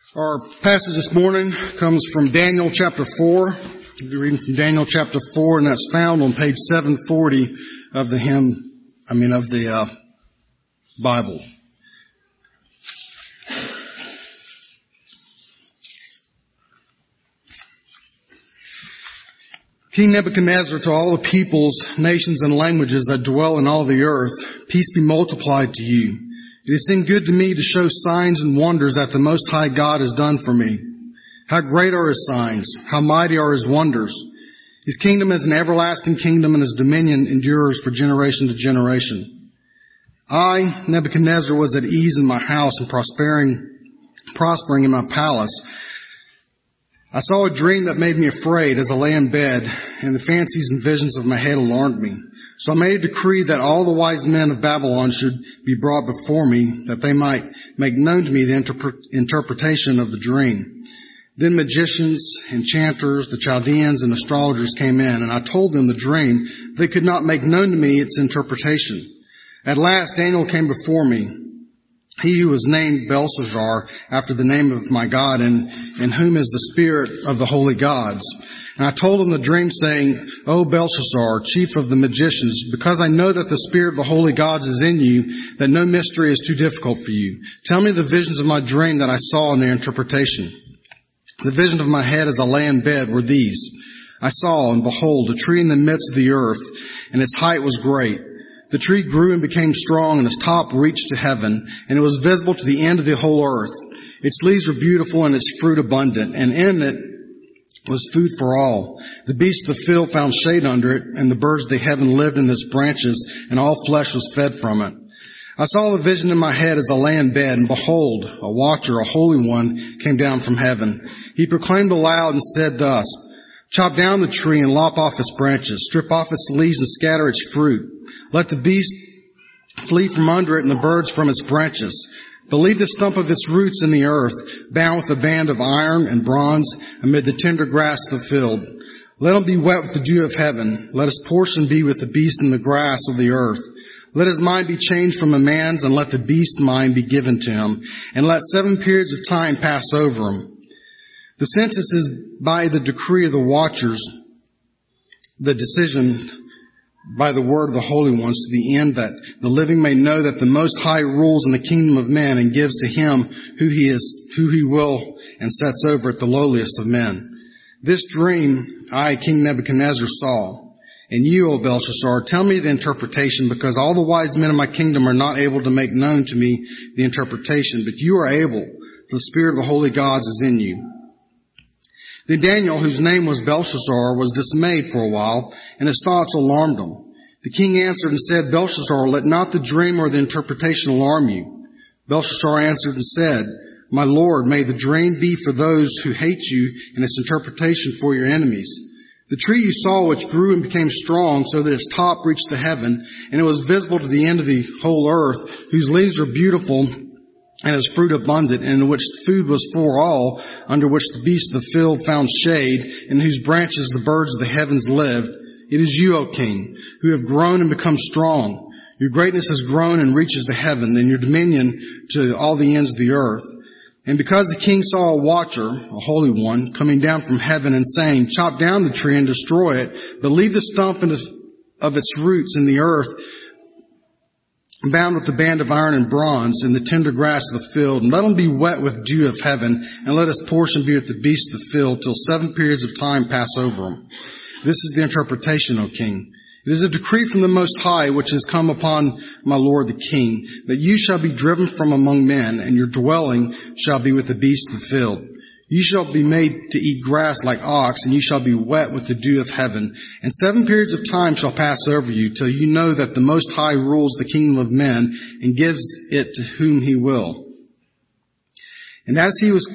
Our passage this morning comes from Daniel chapter 4. We'll be reading from Daniel chapter 4, and that's found on page 740 of the Bible. King Nebuchadnezzar, to all the peoples, nations, and languages that dwell in all the earth, peace be multiplied to you. It has seemed good to me to show signs and wonders that the Most High God has done for me. How great are His signs! How mighty are His wonders! His kingdom is an everlasting kingdom, and His dominion endures for generation to generation. I, Nebuchadnezzar, was at ease in my house and prospering in my palace. I saw a dream that made me afraid as I lay in bed, and the fancies and visions of my head alarmed me. So I made a decree that all the wise men of Babylon should be brought before me, that they might make known to me the interpretation of the dream. Then magicians, enchanters, the Chaldeans, and astrologers came in, and I told them the dream. They could not make known to me its interpretation. At last Daniel came before me, he who was named Belshazzar, after the name of my God, and in whom is the spirit of the holy gods. And I told him the dream, saying, O Belshazzar, chief of the magicians, because I know that the spirit of the holy gods is in you, that no mystery is too difficult for you. Tell me the visions of my dream that I saw in their interpretation. The vision of my head as I lay in bed were these. I saw, and behold, a tree in the midst of the earth, and its height was great. The tree grew and became strong, and its top reached to heaven, and it was visible to the end of the whole earth. Its leaves were beautiful, and its fruit abundant, and in it was food for all. The beasts of the field found shade under it, and the birds of the heaven lived in its branches, and all flesh was fed from it. I saw the vision in my head as I lay in bed, and behold, a watcher, a holy one, came down from heaven. He proclaimed aloud and said thus, Chop down the tree and lop off its branches, strip off its leaves and scatter its fruit. Let the beast flee from under it and the birds from its branches. But leave the stump of its roots in the earth, bound with a band of iron and bronze amid the tender grass of the field. Let him be wet with the dew of heaven. Let his portion be with the beast in the grass of the earth. Let his mind be changed from a man's, and let the beast's mind be given to him. And let 7 periods of time pass over him. The sentence is by the decree of the watchers, the decision by the word of the holy ones, to the end that the living may know that the Most High rules in the kingdom of men and gives to him who he will, and sets over it the lowliest of men. This dream I, King Nebuchadnezzar, saw. And you, O Belshazzar, tell me the interpretation, because all the wise men of my kingdom are not able to make known to me the interpretation, but you are able, for the spirit of the holy gods is in you. Then Daniel, whose name was Belshazzar, was dismayed for a while, and his thoughts alarmed him. The king answered and said, Belshazzar, let not the dream or the interpretation alarm you. Belshazzar answered and said, My lord, may the dream be for those who hate you, and its interpretation for your enemies. The tree you saw, which grew and became strong, so that its top reached to heaven, and it was visible to the end of the whole earth, whose leaves were beautiful, and its fruit abundant, and in which food was for all, under which the beasts of the field found shade, in whose branches the birds of the heavens lived. It is you, O king, who have grown and become strong. Your greatness has grown and reaches to heaven, and your dominion to all the ends of the earth. And because the king saw a watcher, a holy one, coming down from heaven and saying, Chop down the tree and destroy it, but leave the stump of its roots in the earth, bound with the band of iron and bronze in the tender grass of the field, and let him be wet with dew of heaven, and let his portion be with the beasts of the field, till 7 periods of time pass over him. This is the interpretation, O king. It is a decree from the Most High, which has come upon my lord the king, that you shall be driven from among men, and your dwelling shall be with the beasts of the field. You shall be made to eat grass like ox, and you shall be wet with the dew of heaven. And 7 periods of time shall pass over you, till you know that the Most High rules the kingdom of men, and gives it to whom he will. And as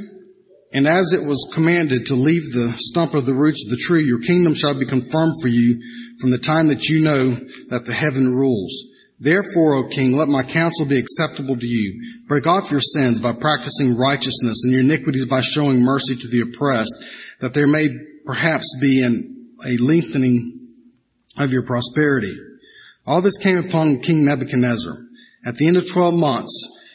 it was commanded to leave the stump of the roots of the tree, your kingdom shall be confirmed for you from the time that you know that the heaven rules. Therefore, O king, let my counsel be acceptable to you. Break off your sins by practicing righteousness, and your iniquities by showing mercy to the oppressed, that there may perhaps be a lengthening of your prosperity. All this came upon King Nebuchadnezzar. At the end of 12 months,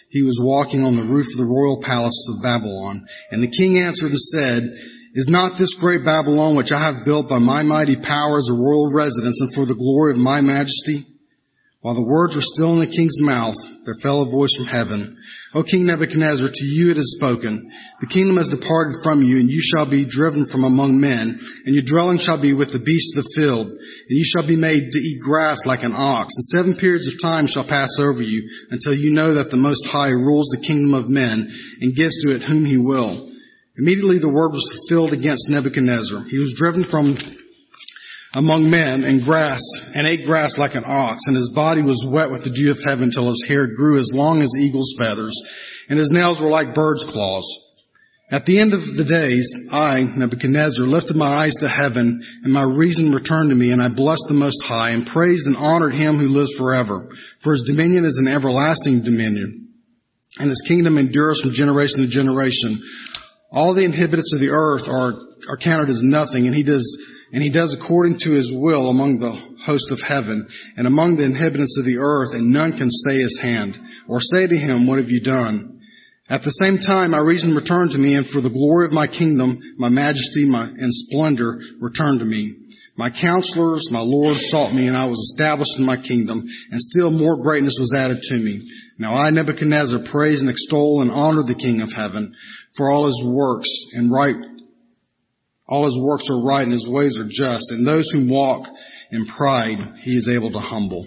he was walking on the roof of the royal palace of Babylon. And the king answered and said, Is not this great Babylon which I have built by my mighty power as a royal residence and for the glory of my majesty? While the words were still in the king's mouth, there fell a voice from heaven. O King Nebuchadnezzar, to you it is spoken. The kingdom has departed from you, and you shall be driven from among men, and your dwelling shall be with the beasts of the field, and you shall be made to eat grass like an ox, and 7 periods of time shall pass over you, until you know that the Most High rules the kingdom of men, and gives to it whom he will. Immediately the word was fulfilled against Nebuchadnezzar. He was driven from among men and ate grass like an ox, and his body was wet with the dew of heaven till his hair grew as long as eagle's feathers, and his nails were like bird's claws. At the end of the days, I, Nebuchadnezzar, lifted my eyes to heaven, and my reason returned to me, and I blessed the Most High, and praised and honored him who lives forever. For his dominion is an everlasting dominion, and his kingdom endures from generation to generation. All the inhabitants of the earth are counted as nothing, and he does according to his will among the host of heaven and among the inhabitants of the earth, and none can stay his hand or say to him, What have you done? At the same time, my reason returned to me, and for the glory of my kingdom, my majesty, and splendor returned to me. My counselors, my lords sought me, and I was established in my kingdom, and still more greatness was added to me. Now I, Nebuchadnezzar, praise and extol and honor the King of heaven, for all his works and right. All his works are right, and his ways are just, and those who walk in pride he is able to humble.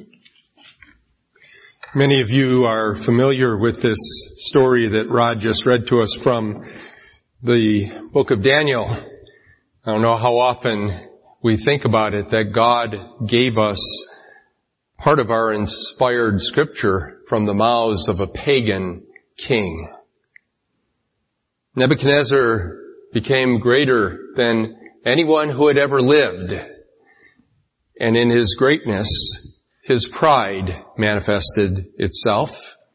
Many of you are familiar with this story that Rod just read to us from the book of Daniel. I don't know how often we think about it, that God gave us part of our inspired scripture from the mouths of a pagan king. Nebuchadnezzar became greater than anyone who had ever lived. And in his greatness, his pride manifested itself.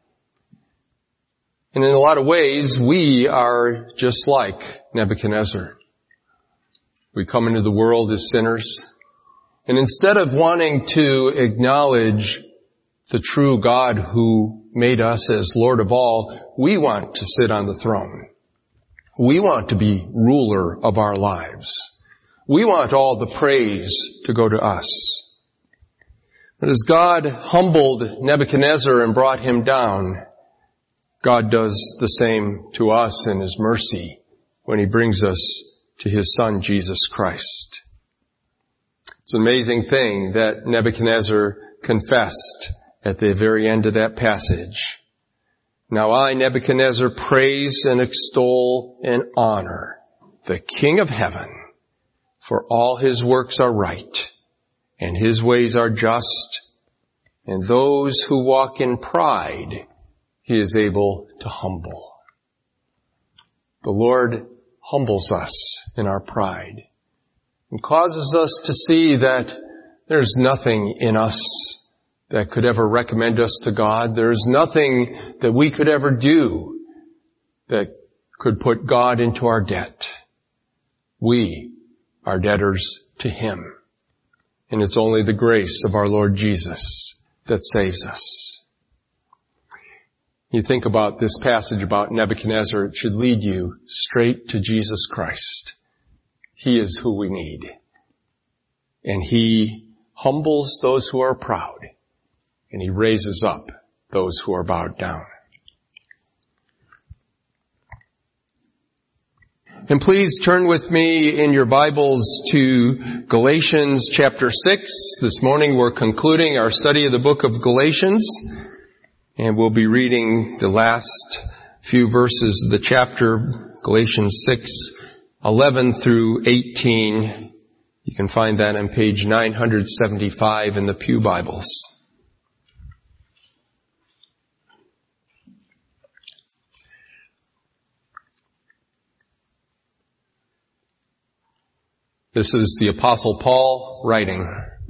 And in a lot of ways, we are just like Nebuchadnezzar. We come into the world as sinners, and instead of wanting to acknowledge the true God who made us as Lord of all, we want to sit on the throne. We want to be ruler of our lives. We want all the praise to go to us. But as God humbled Nebuchadnezzar and brought him down, God does the same to us in his mercy when he brings us to his Son, Jesus Christ. It's an amazing thing that Nebuchadnezzar confessed at the very end of that passage. Now I, Nebuchadnezzar, praise and extol and honor the King of heaven, for all his works are right, and his ways are just, and those who walk in pride he is able to humble. The Lord humbles us in our pride and causes us to see that there's nothing in us that could ever recommend us to God. There's nothing that we could ever do that could put God into our debt. We are debtors to him. And it's only the grace of our Lord Jesus that saves us. You think about this passage about Nebuchadnezzar, it should lead you straight to Jesus Christ. He is who we need. And he humbles those who are proud, and he raises up those who are bowed down. And please turn with me in your Bibles to Galatians chapter 6. This morning we're concluding our study of the book of Galatians, and we'll be reading the last few verses of the chapter, Galatians 6:11 through 18. You can find that on page 975 in the Pew Bibles. This is the Apostle Paul writing.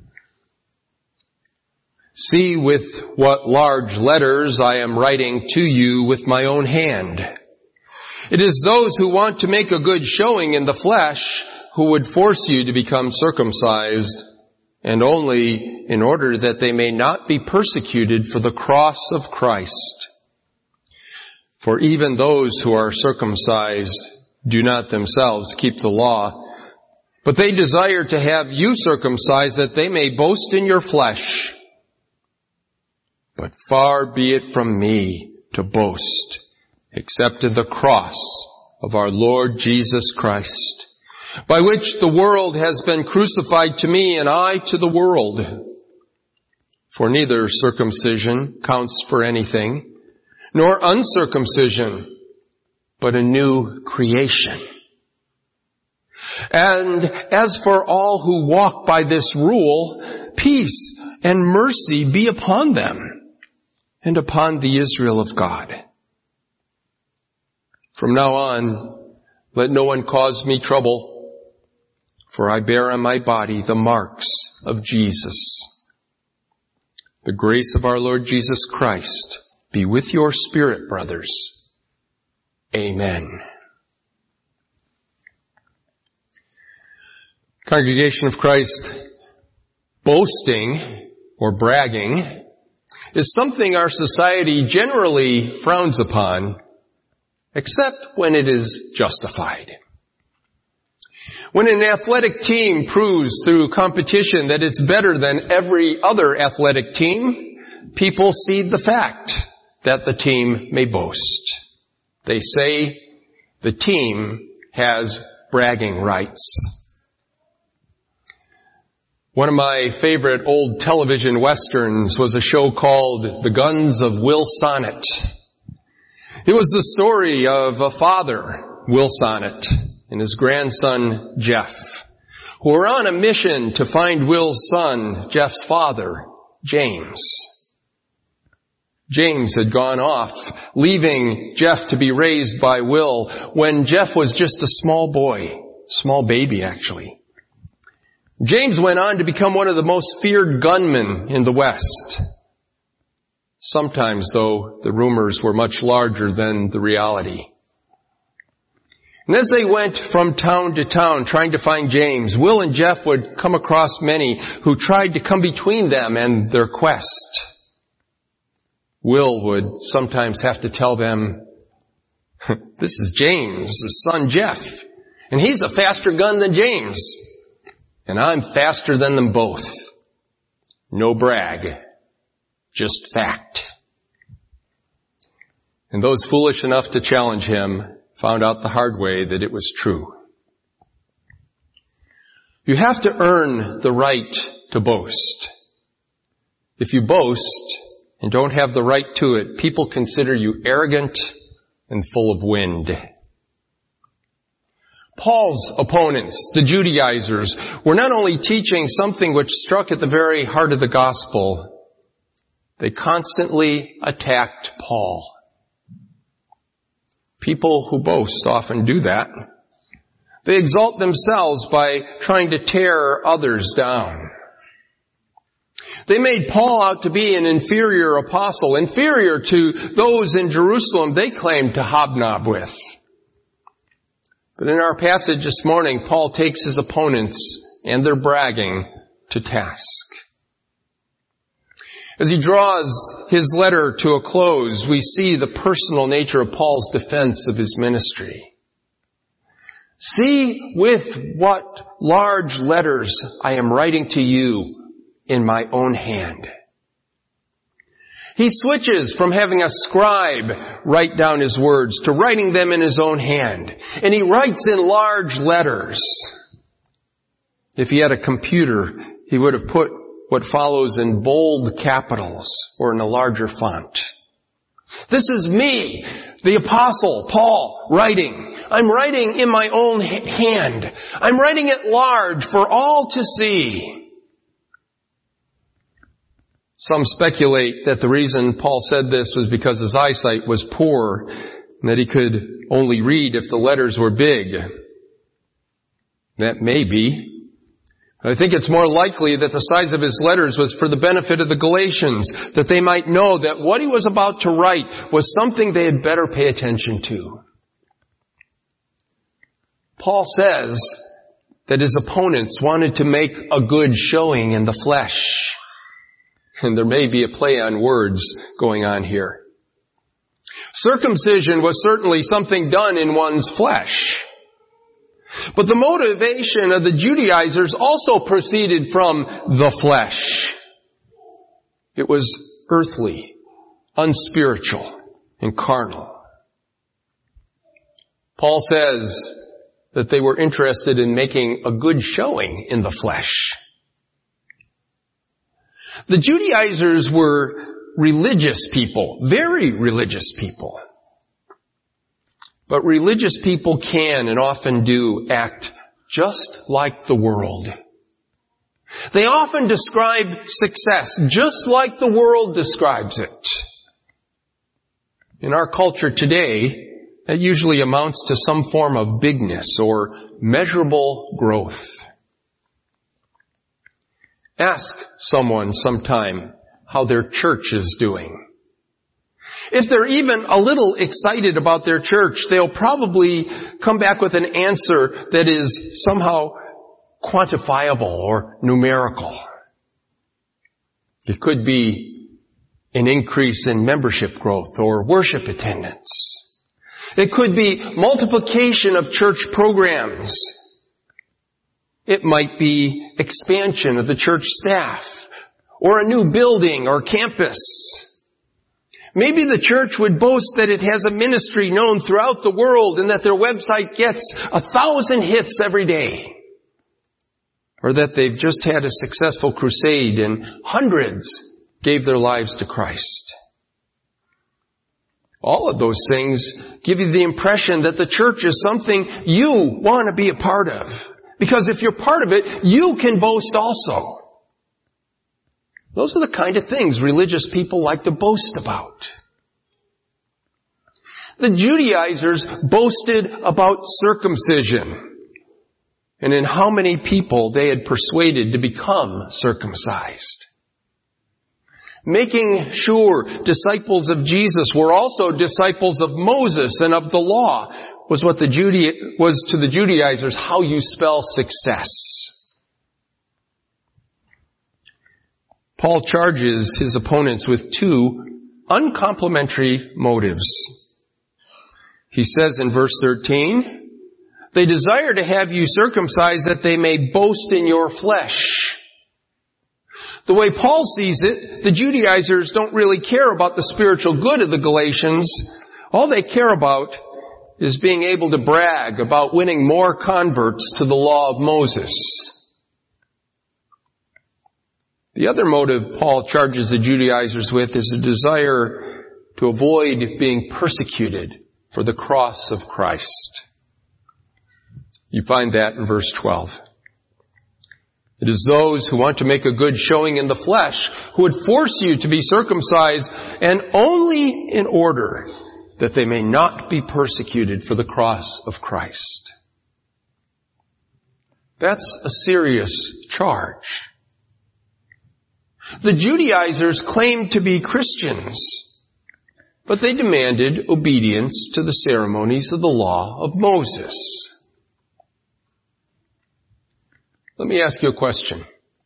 See with what large letters I am writing to you with my own hand. It is those who want to make a good showing in the flesh who would force you to become circumcised, and only in order that they may not be persecuted for the cross of Christ. For even those who are circumcised do not themselves keep the law, but they desire to have you circumcised that they may boast in your flesh. But far be it from me to boast, except in the cross of our Lord Jesus Christ, by which the world has been crucified to me and I to the world. For neither circumcision counts for anything, nor uncircumcision, but a new creation. And as for all who walk by this rule, peace and mercy be upon them and upon the Israel of God. From now on, let no one cause me trouble, for I bear on my body the marks of Jesus. The grace of our Lord Jesus Christ be with your spirit, brothers. Amen. Congregation of Christ, boasting or bragging is something our society generally frowns upon, except when it is justified. When an athletic team proves through competition that it's better than every other athletic team, people cede the fact that the team may boast. They say the team has bragging rights. One of my favorite old television westerns was a show called The Guns of Will Sonnet. It was the story of a father, Will Sonnet, and his grandson, Jeff, who were on a mission to find Will's son, Jeff's father, James. James had gone off, leaving Jeff to be raised by Will when Jeff was just a small baby actually. James went on to become one of the most feared gunmen in the West. Sometimes, though, the rumors were much larger than the reality. And as they went from town to town trying to find James, Will and Jeff would come across many who tried to come between them and their quest. Will would sometimes have to tell them, this is James' son Jeff, and he's a faster gun than James, and I'm faster than them both. No brag, just fact. And those foolish enough to challenge him found out the hard way that it was true. You have to earn the right to boast. If you boast and don't have the right to it, people consider you arrogant and full of wind. Paul's opponents, the Judaizers, were not only teaching something which struck at the very heart of the gospel, they constantly attacked Paul. People who boast often do that. They exalt themselves by trying to tear others down. They made Paul out to be an inferior apostle, inferior to those in Jerusalem they claimed to hobnob with. But in our passage this morning, Paul takes his opponents and their bragging to task. As he draws his letter to a close, we see the personal nature of Paul's defense of his ministry. See with what large letters I am writing to you in my own hand. He switches from having a scribe write down his words to writing them in his own hand. And he writes in large letters. If he had a computer, he would have put what follows in bold capitals or in a larger font. This is me, the apostle Paul, writing. I'm writing in my own hand. I'm writing it large for all to see. Some speculate that the reason Paul said this was because his eyesight was poor and that he could only read if the letters were big. That may be. But I think it's more likely that the size of his letters was for the benefit of the Galatians, that they might know that what he was about to write was something they had better pay attention to. Paul says that his opponents wanted to make a good showing in the flesh. And there may be a play on words going on here. Circumcision was certainly something done in one's flesh. But the motivation of the Judaizers also proceeded from the flesh. It was earthly, unspiritual, and carnal. Paul says that they were interested in making a good showing in the flesh. The Judaizers were religious people, very religious people. But religious people can and often do act just like the world. They often describe success just like the world describes it. In our culture today, that usually amounts to some form of bigness or measurable growth. Ask someone sometime how their church is doing. If they're even a little excited about their church, they'll probably come back with an answer that is somehow quantifiable or numerical. It could be an increase in membership growth or worship attendance. It could be multiplication of church programs. It might be expansion of the church staff or a new building or campus. Maybe the church would boast that it has a ministry known throughout the world and that their website gets 1,000 hits every day. Or that they've just had a successful crusade and hundreds gave their lives to Christ. All of those things give you the impression that the church is something you want to be a part of. Because if you're part of it, you can boast also. Those are the kind of things religious people like to boast about. The Judaizers boasted about circumcision and in how many people they had persuaded to become circumcised. Making sure disciples of Jesus were also disciples of Moses and of the law was to the Judaizers how you spell success. Paul charges his opponents with two uncomplimentary motives. He says in verse 13, they desire to have you circumcised that they may boast in your flesh. The way Paul sees it, the Judaizers don't really care about the spiritual good of the Galatians. All they care about is being able to brag about winning more converts to the law of Moses. The other motive Paul charges the Judaizers with is a desire to avoid being persecuted for the cross of Christ. You find that in verse 12. It is those who want to make a good showing in the flesh who would force you to be circumcised, and only in order that they may not be persecuted for the cross of Christ. That's a serious charge. The Judaizers claimed to be Christians, but they demanded obedience to the ceremonies of the law of Moses. Let me ask you a question.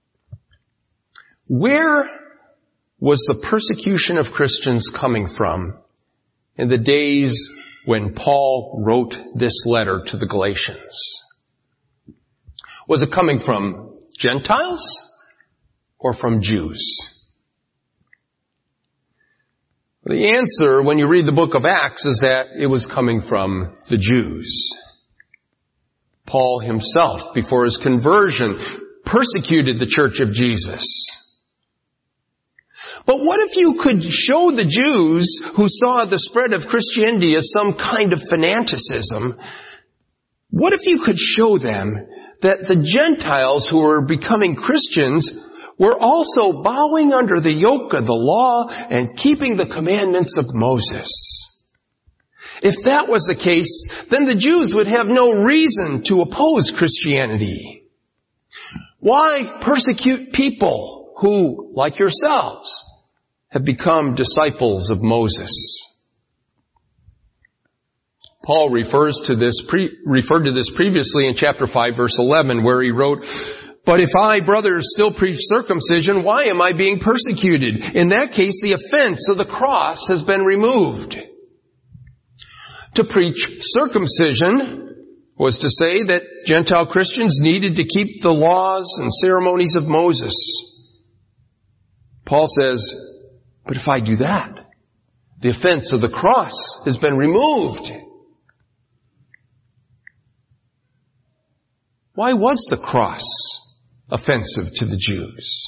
Where was the persecution of Christians coming from in the days when Paul wrote this letter to the Galatians? Was it coming from Gentiles or from Jews? The answer, when you read the book of Acts, is that it was coming from the Jews. Paul himself, before his conversion, persecuted the church of Jesus. But what if you could show the Jews who saw the spread of Christianity as some kind of fanaticism, what if you could show them that the Gentiles who were becoming Christians were also bowing under the yoke of the law and keeping the commandments of Moses? If that was the case, then the Jews would have no reason to oppose Christianity. Why persecute people who, like yourselves, have become disciples of Moses? Paul referred to this previously in chapter 5, verse 11, where he wrote, "But if I, brothers, still preach circumcision, why am I being persecuted? In that case, the offense of the cross has been removed." To preach circumcision was to say that Gentile Christians needed to keep the laws and ceremonies of Moses. Paul says, but if I do that, the offense of the cross has been removed. Why was the cross offensive to the Jews?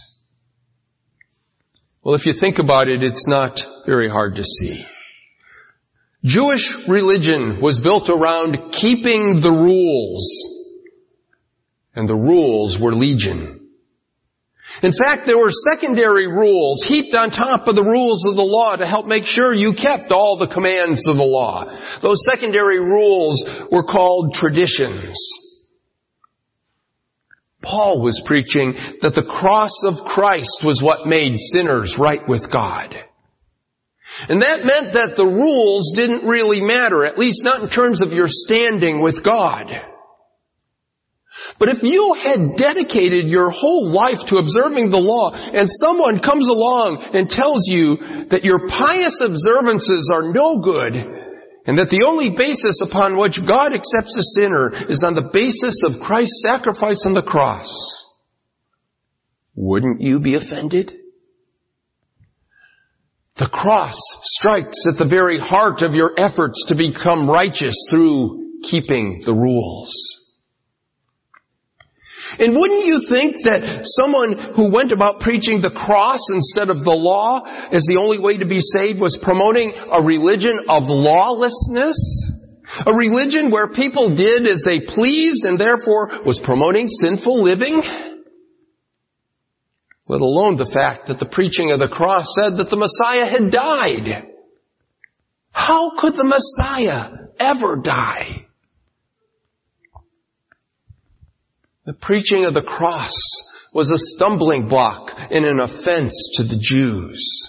Well, if you think about it, it's not very hard to see. Jewish religion was built around keeping the rules, and the rules were legion. In fact, there were secondary rules heaped on top of the rules of the law to help make sure you kept all the commands of the law. Those secondary rules were called traditions. Paul was preaching that the cross of Christ was what made sinners right with God. And that meant that the rules didn't really matter, at least not in terms of your standing with God. But if you had dedicated your whole life to observing the law, and someone comes along and tells you that your pious observances are no good, and that the only basis upon which God accepts a sinner is on the basis of Christ's sacrifice on the cross, wouldn't you be offended? The cross strikes at the very heart of your efforts to become righteous through keeping the rules. And wouldn't you think that someone who went about preaching the cross instead of the law as the only way to be saved was promoting a religion of lawlessness? A religion where people did as they pleased and therefore was promoting sinful living? Let alone the fact that the preaching of the cross said that the Messiah had died. How could the Messiah ever die? The preaching of the cross was a stumbling block and an offense to the Jews.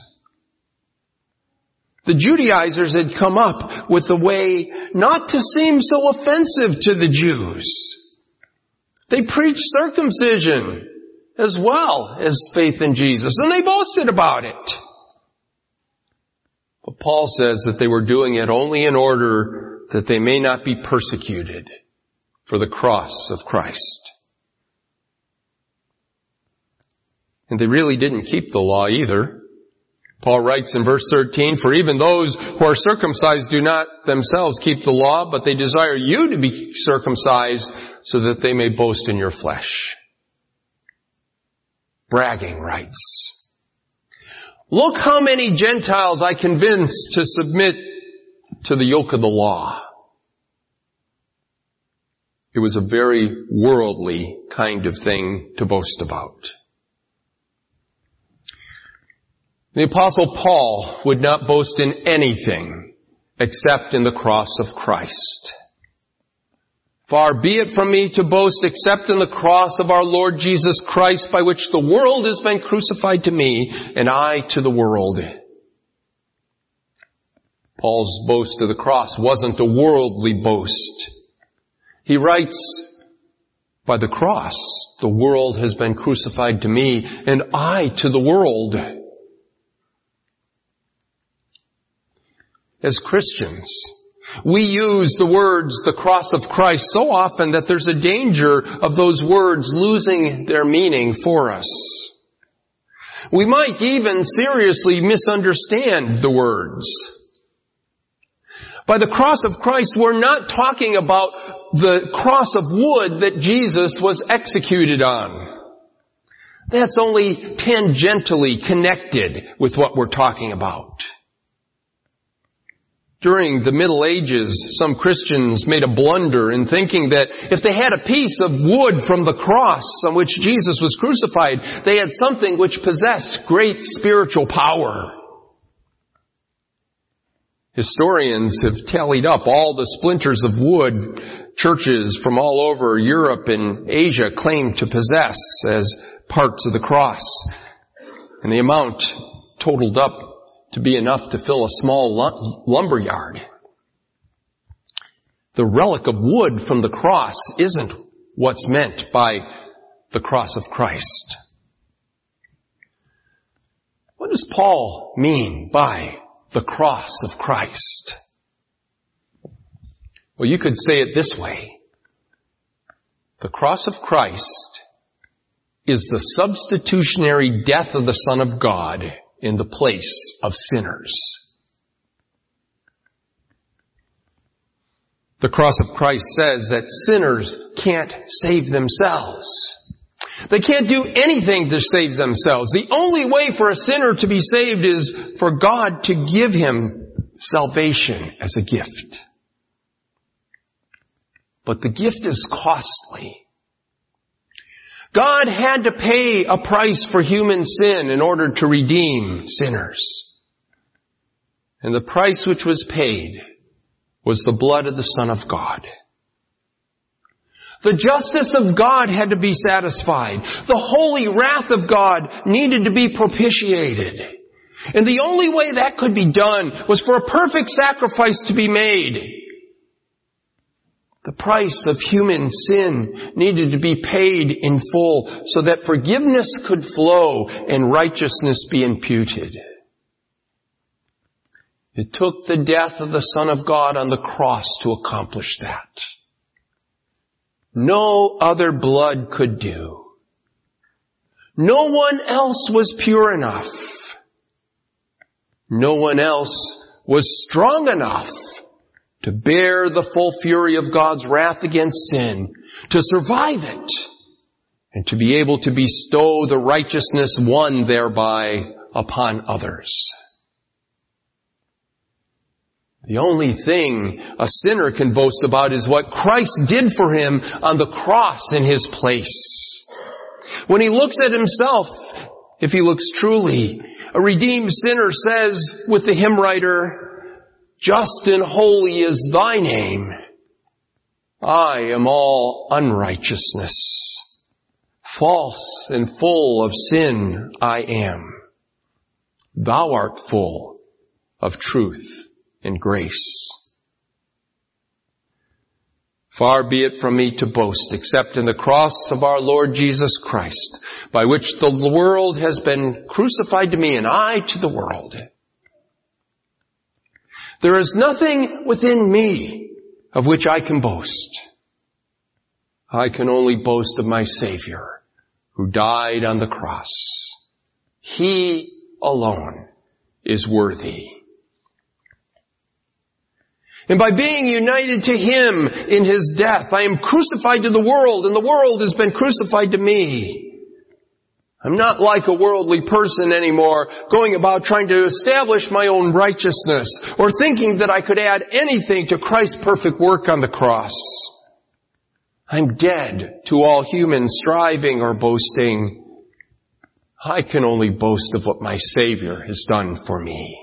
The Judaizers had come up with a way not to seem so offensive to the Jews. They preached circumcision as well as faith in Jesus, and they boasted about it. But Paul says that they were doing it only in order that they may not be persecuted for the cross of Christ. And they really didn't keep the law either. Paul writes in verse 13, for even those who are circumcised do not themselves keep the law, but they desire you to be circumcised so that they may boast in your flesh. Bragging rights. Look how many Gentiles I convinced to submit to the yoke of the law. It was a very worldly kind of thing to boast about. The Apostle Paul would not boast in anything except in the cross of Christ. Far be it from me to boast except in the cross of our Lord Jesus Christ, by which the world has been crucified to me, and I to the world. Paul's boast of the cross wasn't a worldly boast. He writes, by the cross, the world has been crucified to me, and I to the world. As Christians, we use the words, the cross of Christ, so often that there's a danger of those words losing their meaning for us. We might even seriously misunderstand the words. By the cross of Christ, we're not talking about the cross of wood that Jesus was executed on. That's only tangentially connected with what we're talking about. During the Middle Ages, some Christians made a blunder in thinking that if they had a piece of wood from the cross on which Jesus was crucified, they had something which possessed great spiritual power. Historians have tallied up all the splinters of wood churches from all over Europe and Asia claim to possess as parts of the cross. And the amount totaled up to be enough to fill a small lumber yard. The relic of wood from the cross isn't what's meant by the cross of Christ. What does Paul mean by the cross of Christ? Well, you could say it this way. The cross of Christ is the substitutionary death of the Son of God in the place of sinners. The cross of Christ says that sinners can't save themselves. They can't do anything to save themselves. The only way for a sinner to be saved is for God to give him salvation as a gift. But the gift is costly. God had to pay a price for human sin in order to redeem sinners. And the price which was paid was the blood of the Son of God. The justice of God had to be satisfied. The holy wrath of God needed to be propitiated. And the only way that could be done was for a perfect sacrifice to be made. The price of human sin needed to be paid in full so that forgiveness could flow and righteousness be imputed. It took the death of the Son of God on the cross to accomplish that. No other blood could do. No one else was pure enough. No one else was strong enough to bear the full fury of God's wrath against sin, to survive it, and to be able to bestow the righteousness won thereby upon others. The only thing a sinner can boast about is what Christ did for him on the cross in his place. When he looks at himself, if he looks truly, a redeemed sinner says with the hymn writer, "Just and holy is thy name. I am all unrighteousness. False and full of sin I am. Thou art full of truth and grace. Far be it from me to boast, except in the cross of our Lord Jesus Christ, by which the world has been crucified to me and I to the world. There is nothing within me of which I can boast. I can only boast of my Savior, who died on the cross. He alone is worthy. And by being united to Him in His death, I am crucified to the world, and the world has been crucified to me. I'm not like a worldly person anymore, going about trying to establish my own righteousness, or thinking that I could add anything to Christ's perfect work on the cross. I'm dead to all human striving or boasting. I can only boast of what my Savior has done for me.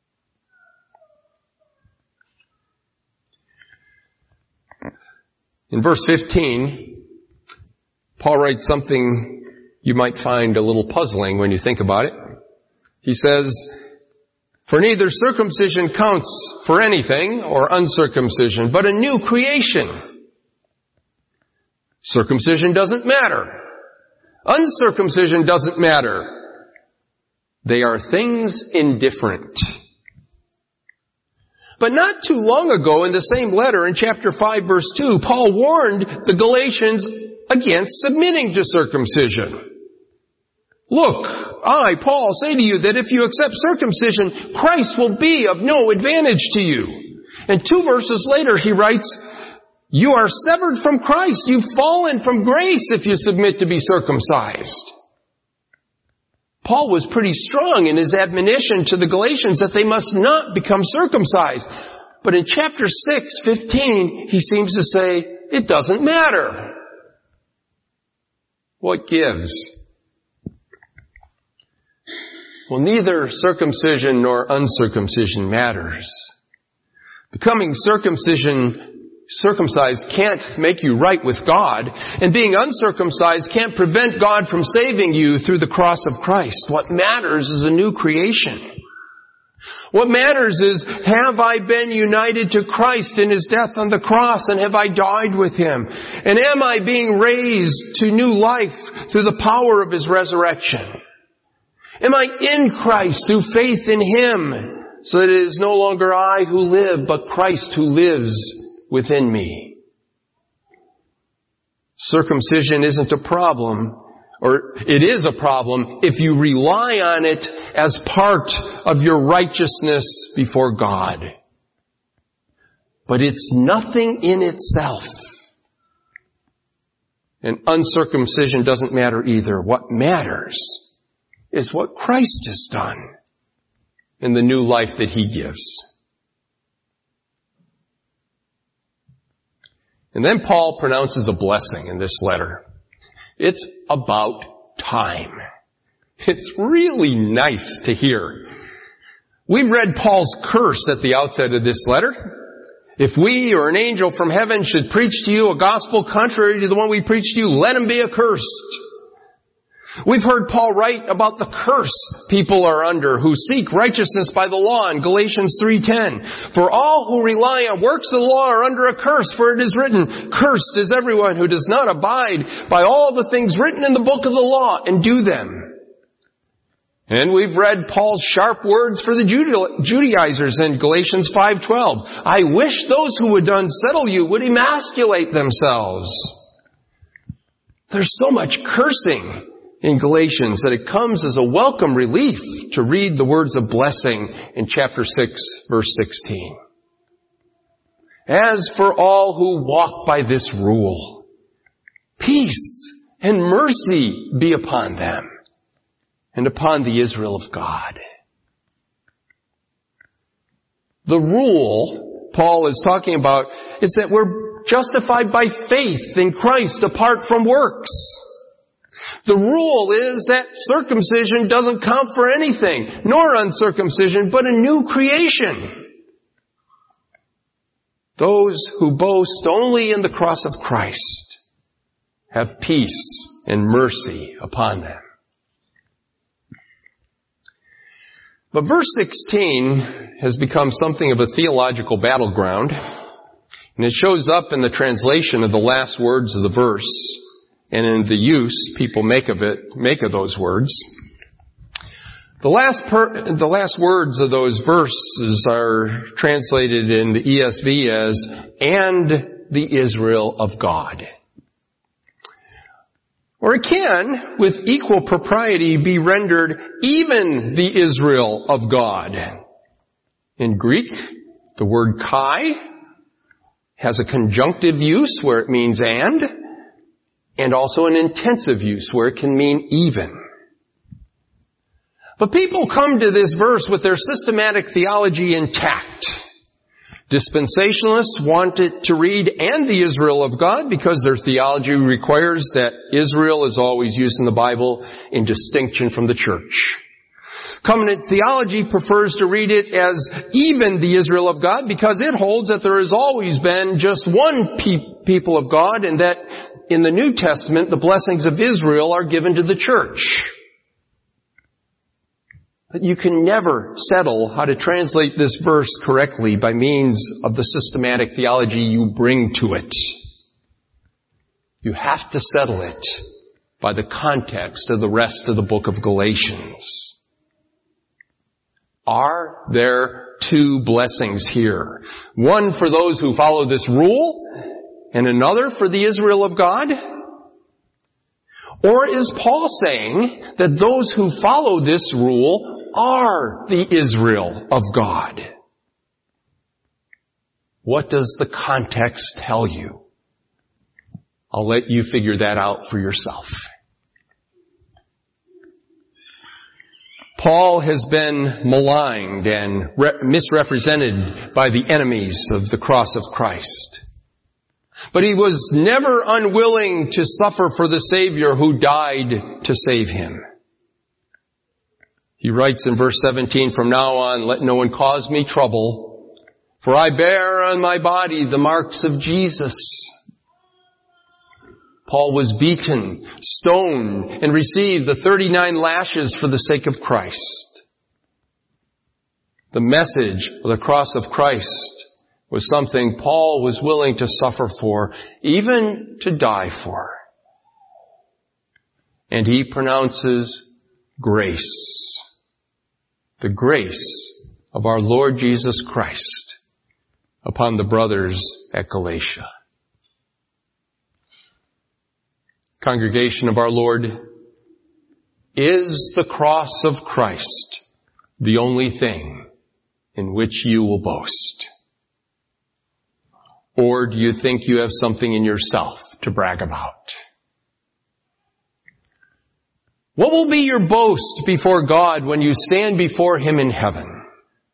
In verse 15, Paul writes something you might find a little puzzling when you think about it. He says, "For neither circumcision counts for anything, or uncircumcision, but a new creation. Circumcision doesn't matter. Uncircumcision doesn't matter. They are things indifferent." But not too long ago in the same letter in chapter 5 verse 2, Paul warned the Galatians against submitting to circumcision. "Look, I, Paul, say to you that if you accept circumcision, Christ will be of no advantage to you." And 2 verses later he writes, "You are severed from Christ. You've fallen from grace if you submit to be circumcised." Paul was pretty strong in his admonition to the Galatians that they must not become circumcised. But in chapter 6:15, he seems to say, it doesn't matter. What gives? Well, neither circumcision nor uncircumcision matters. Becoming circumcised can't make you right with God, and being uncircumcised can't prevent God from saving you through the cross of Christ. What matters is a new creation. What matters is, have I been united to Christ in His death on the cross, and have I died with Him? And am I being raised to new life through the power of His resurrection? Am I in Christ through faith in Him, so that it is no longer I who live, but Christ who lives within me. Circumcision isn't a problem, or it is a problem if you rely on it as part of your righteousness before God. But it's nothing in itself. And uncircumcision doesn't matter either. What matters is what Christ has done in the new life that He gives. And then Paul pronounces a blessing in this letter. It's about time. It's really nice to hear. We read Paul's curse at the outset of this letter. If we or an angel from heaven should preach to you a gospel contrary to the one we preach to you, let him be accursed. We've heard Paul write about the curse people are under who seek righteousness by the law in Galatians 3:10. For all who rely on works of the law are under a curse, for it is written, cursed is everyone who does not abide by all the things written in the book of the law and do them. And we've read Paul's sharp words for the Judaizers in Galatians 5:12. I wish those who would unsettle you would emasculate themselves. There's so much cursing in Galatians that it comes as a welcome relief to read the words of blessing in chapter 6, verse 16. As for all who walk by this rule, peace and mercy be upon them and upon the Israel of God. The rule Paul is talking about is that we're justified by faith in Christ apart from works. The rule is that circumcision doesn't count for anything, nor uncircumcision, but a new creation. Those who boast only in the cross of Christ have peace and mercy upon them. But verse 16 has become something of a theological battleground, and it shows up in the translation of the last words of the verse, and in the use people make of those words. The last words of those verses are translated in the ESV as, and the Israel of God. Or it can, with equal propriety, be rendered, even the Israel of God. In Greek, the word kai has a conjunctive use where it means and also an intensive use where it can mean even. But people come to this verse with their systematic theology intact. Dispensationalists want it to read, and the Israel of God, because their theology requires that Israel is always used in the Bible in distinction from the church. Covenant theology prefers to read it as even the Israel of God because it holds that there has always been just one people of God, and that in the New Testament the blessings of Israel are given to the church. But you can never settle how to translate this verse correctly by means of the systematic theology you bring to it. You have to settle it by the context of the rest of the book of Galatians. Are there two blessings here? One for those who follow this rule, and another for the Israel of God? Or is Paul saying that those who follow this rule are the Israel of God? What does the context tell you? I'll let you figure that out for yourself. Paul has been maligned and misrepresented by the enemies of the cross of Christ. But he was never unwilling to suffer for the Savior who died to save him. He writes in verse 17, from now on, let no one cause me trouble, for I bear on my body the marks of Jesus. Paul was beaten, stoned, and received the 39 lashes for the sake of Christ. The message of the cross of Christ was something Paul was willing to suffer for, even to die for. And he pronounces grace. The grace of our Lord Jesus Christ upon the brothers at Galatia. Congregation of our Lord, is the cross of Christ the only thing in which you will boast? Or do you think you have something in yourself to brag about? What will be your boast before God when you stand before Him in heaven?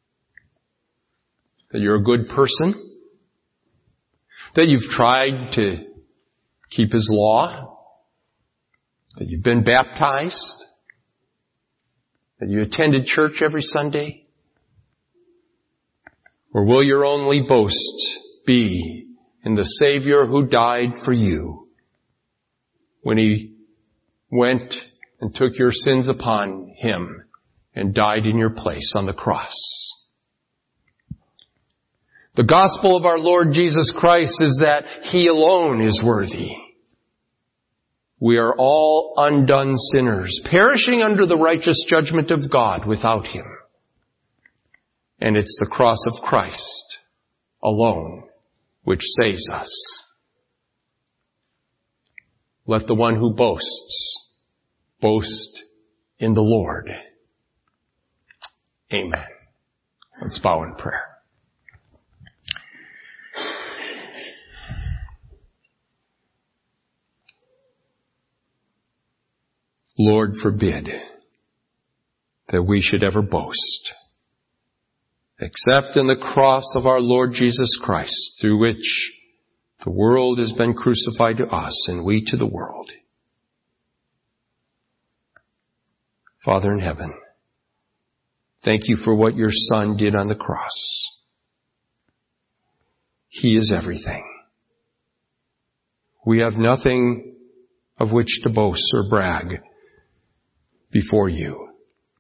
That you're a good person? That you've tried to keep His law? That you've been baptized? That you attended church every Sunday? Or will your only boast be in the Savior who died for you when He went and took your sins upon Him and died in your place on the cross? The gospel of our Lord Jesus Christ is that He alone is worthy. We are all undone sinners, perishing under the righteous judgment of God without Him. And it's the cross of Christ alone which saves us. Let the one who boasts, boast in the Lord. Amen. Let's bow in prayer. Lord, forbid that we should ever boast, except in the cross of our Lord Jesus Christ, through which the world has been crucified to us and we to the world. Father in heaven, thank you for what your Son did on the cross. He is everything. We have nothing of which to boast or brag before you.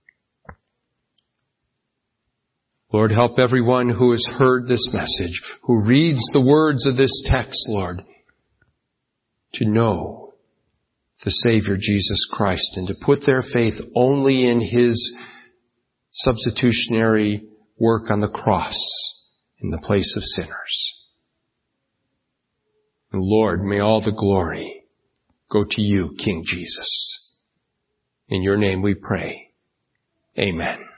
Lord, help everyone who has heard this message, who reads the words of this text, Lord, to know the Savior Jesus Christ and to put their faith only in His substitutionary work on the cross in the place of sinners. And Lord, may all the glory go to you, King Jesus. In your name we pray. Amen.